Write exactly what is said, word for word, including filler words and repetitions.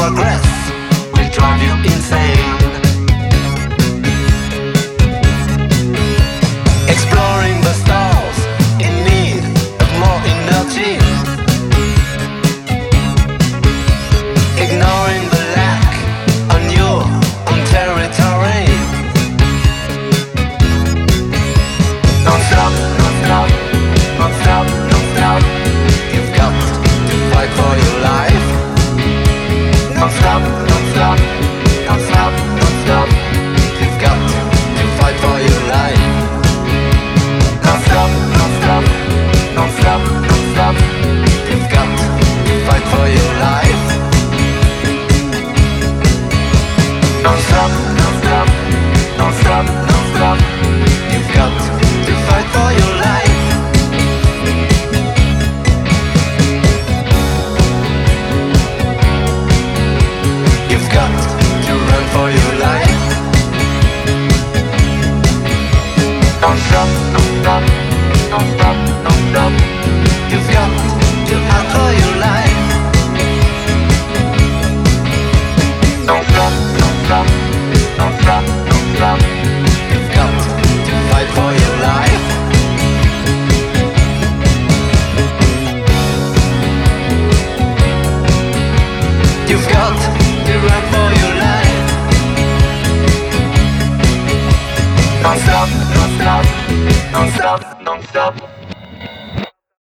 progress will drive you insane. Exploring the stars in need of more energy. Ignoring the lack on your own territory. Don't stop, don't stop, don't stop, don't stop. You've got to fight for your life. Don't stop, don't stop, don't stop, don't stop. You've got to fight for your life. Don't stop, don't stop, don't stop, don't stop. You've got to fight for your life. Don't stop, don't stop, don't stop, don't stop. You've got to fight for your life. You've got to run for your life. Don't stop, don't stop, don't stop, don't stop. You've got to hunt for your life. Don't stop, don't stop, don't stop, don't stop. You've got to fight for your life. You've got to run for your life. Don't stop, don't stop, don't stop, don't stop.